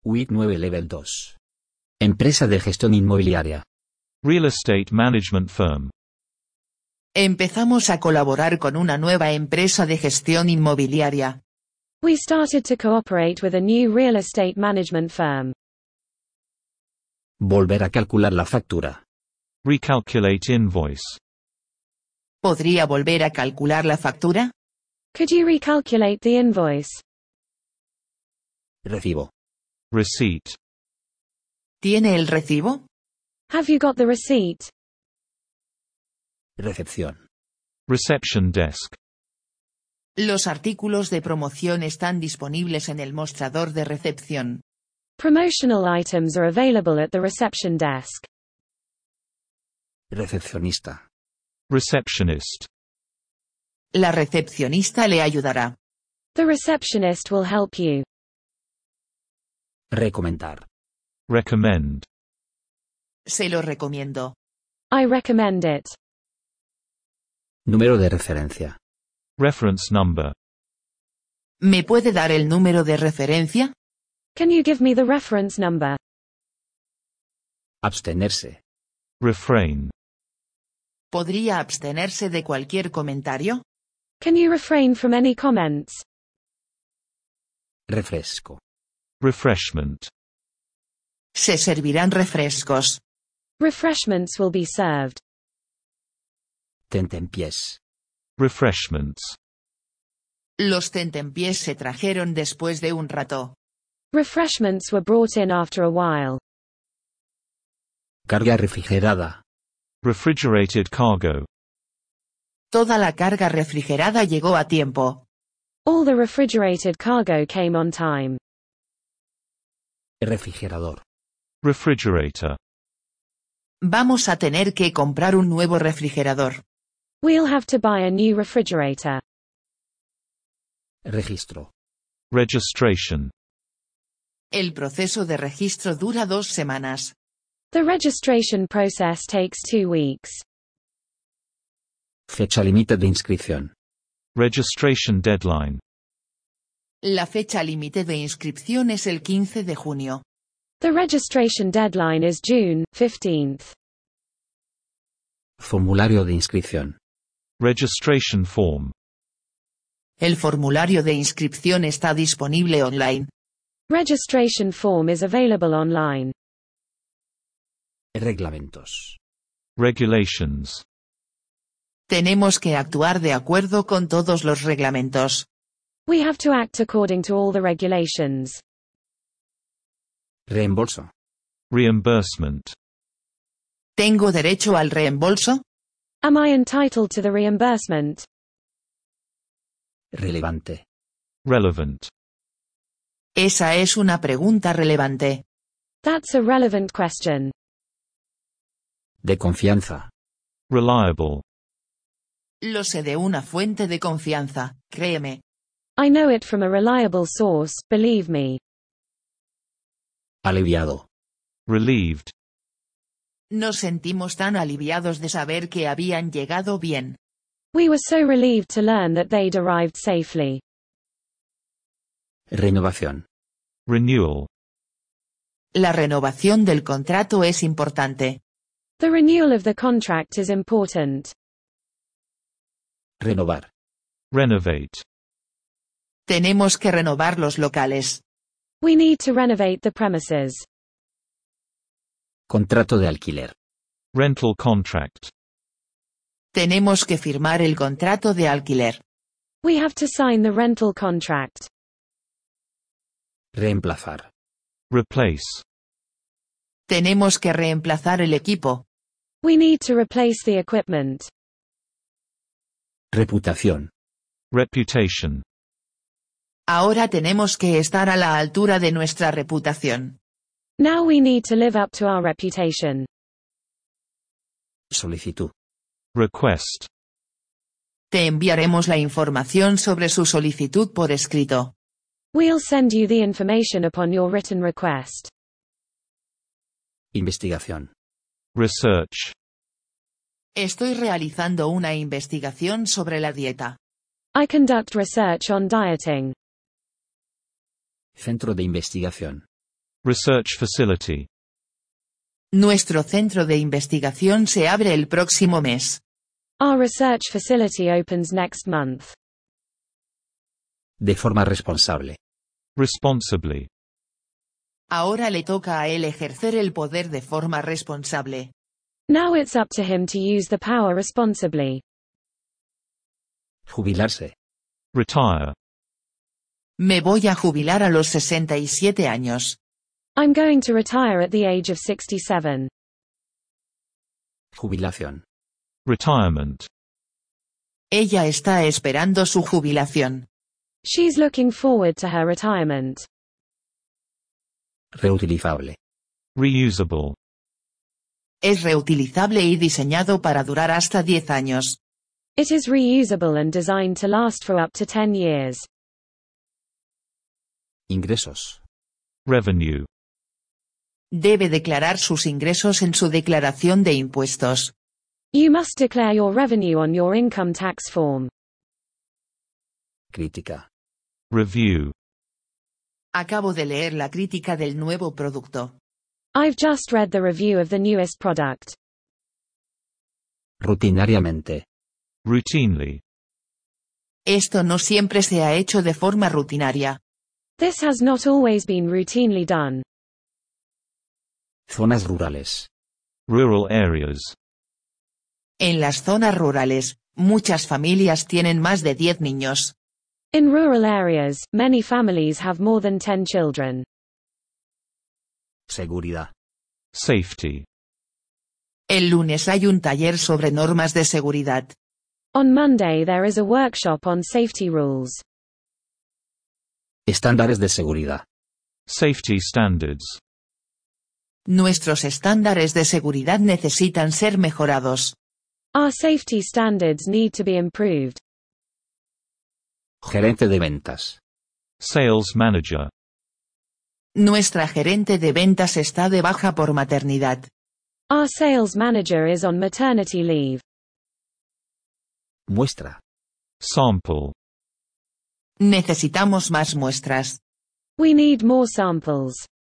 WIT 9 Level 2. Empresa de gestión inmobiliaria. Real estate management firm. Empezamos a colaborar con una nueva empresa de gestión inmobiliaria. We started to cooperate with a new real estate management firm. Volver a calcular la factura. Recalculate invoice. ¿Podría volver a calcular la factura? Could you recalculate the invoice? Recibo. Receipt. ¿Tiene el recibo? Have you got the receipt? Recepción. Reception desk. Los artículos de promoción están disponibles en el mostrador de recepción. Promotional items are available at the reception desk. Recepcionista. Receptionist. La recepcionista le ayudará. The receptionist will help you. Recomendar. Recommend. Se lo recomiendo. I recommend it. Número de referencia. Reference number. ¿Me puede dar el número de referencia? Can you give me the reference number? Abstenerse. Refrain. ¿Podría abstenerse de cualquier comentario? Can you refrain from any comments? Refresco. Refreshment. Se servirán refrescos. Refreshments will be served. Tentempiés. Refreshments. Los tentempiés se trajeron después de un rato. Refreshments were brought in after a while. Carga refrigerada. Refrigerated cargo. Toda la carga refrigerada llegó a tiempo. All the refrigerated cargo came on time. Refrigerador. Refrigerator. Vamos a tener que comprar un nuevo refrigerador. We'll have to buy a new refrigerator. Registro. Registration. El proceso de registro dura 2 semanas. The registration process takes 2 weeks. Fecha límite de inscripción. Registration deadline. La fecha límite de inscripción es el 15 de junio. The registration deadline is June 15th. Formulario de inscripción. Registration form. El formulario de inscripción está disponible online. Registration form is available online. Reglamentos. Regulations. Tenemos que actuar de acuerdo con todos los reglamentos. We have to act according to all the regulations. Reembolso. Reimbursement. ¿Tengo derecho al reembolso? Am I entitled to the reimbursement? Relevante. Relevant. Esa es una pregunta relevante. That's a relevant question. De confianza. Reliable. Lo sé de una fuente de confianza, créeme. I know it from a reliable source, believe me. Aliviado. Relieved. Nos sentimos tan aliviados de saber que habían llegado bien. We were so relieved to learn that they'd arrived safely. Renovación. Renewal. La renovación del contrato es importante. The renewal of the contract is important. Renovar. Renovate. Tenemos que renovar los locales. We need to renovate the premises. Contrato de alquiler. Rental contract. Tenemos que firmar el contrato de alquiler. We have to sign the rental contract. Reemplazar. Replace. Tenemos que reemplazar el equipo. We need to replace the equipment. Reputación. Reputation. Ahora tenemos que estar a la altura de nuestra reputación. Now we need to live up to our reputation. Solicitud. Request. Te enviaremos la información sobre su solicitud por escrito. We'll send you the information upon your written request. Investigación. Research. Estoy realizando una investigación sobre la dieta. I conduct research on dieting. Centro de investigación. Research facility. Nuestro centro de investigación se abre el próximo mes. Our research facility opens next month. De forma responsable. Responsibly. Ahora le toca a él ejercer el poder de forma responsable. Now it's up to him to use the power responsibly. Jubilarse. Retire. Me voy a jubilar a los 67 años. I'm going to retire at the age of 67. Jubilación. Retirement. Ella está esperando su jubilación. She's looking forward to her retirement. Reutilizable. Reusable. Es reutilizable y diseñado para durar hasta 10 años. It is reusable and designed to last for up to 10 years. Ingresos. Revenue. Debe declarar sus ingresos en su declaración de impuestos. You must declare your revenue on your income tax form. Crítica. Review. Acabo de leer la crítica del nuevo producto. I've just read the review of the newest product. Rutinariamente. Routinely. Esto no siempre se ha hecho de forma rutinaria. This has not always been routinely done. Zonas rurales. Rural areas. En las zonas rurales, muchas familias tienen más de 10 niños. In rural areas, many families have more than 10 children. Seguridad. Safety. El lunes hay un taller sobre normas de seguridad. On Monday there is a workshop on safety rules. Estándares de seguridad. Safety standards. Nuestros estándares de seguridad necesitan ser mejorados. Our safety standards need to be improved. Gerente de ventas. Sales manager. Nuestra gerente de ventas está de baja por maternidad. Our sales manager is on maternity leave. Muestra. Sample. Necesitamos más muestras. We need more samples.